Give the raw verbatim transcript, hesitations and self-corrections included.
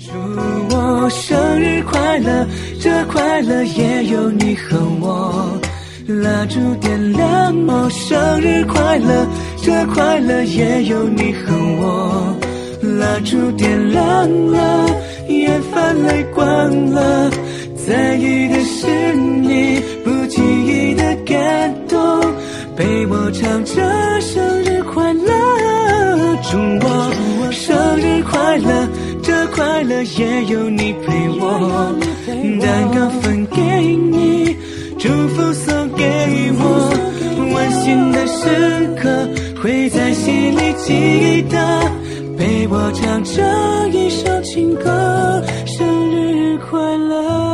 祝我生日快乐，这快乐也有你和我。蜡烛点亮哦，生日快乐，这快乐也有你和我。蜡烛点亮了，眼泛泪光了，在意的是你，不经意的感动，陪我唱着生日快乐。祝我生日快乐，这快乐也有你陪我。蛋糕分给你，祝福送给我，温馨的时刻会在心里记得，陪我唱这一首情歌，生日快乐。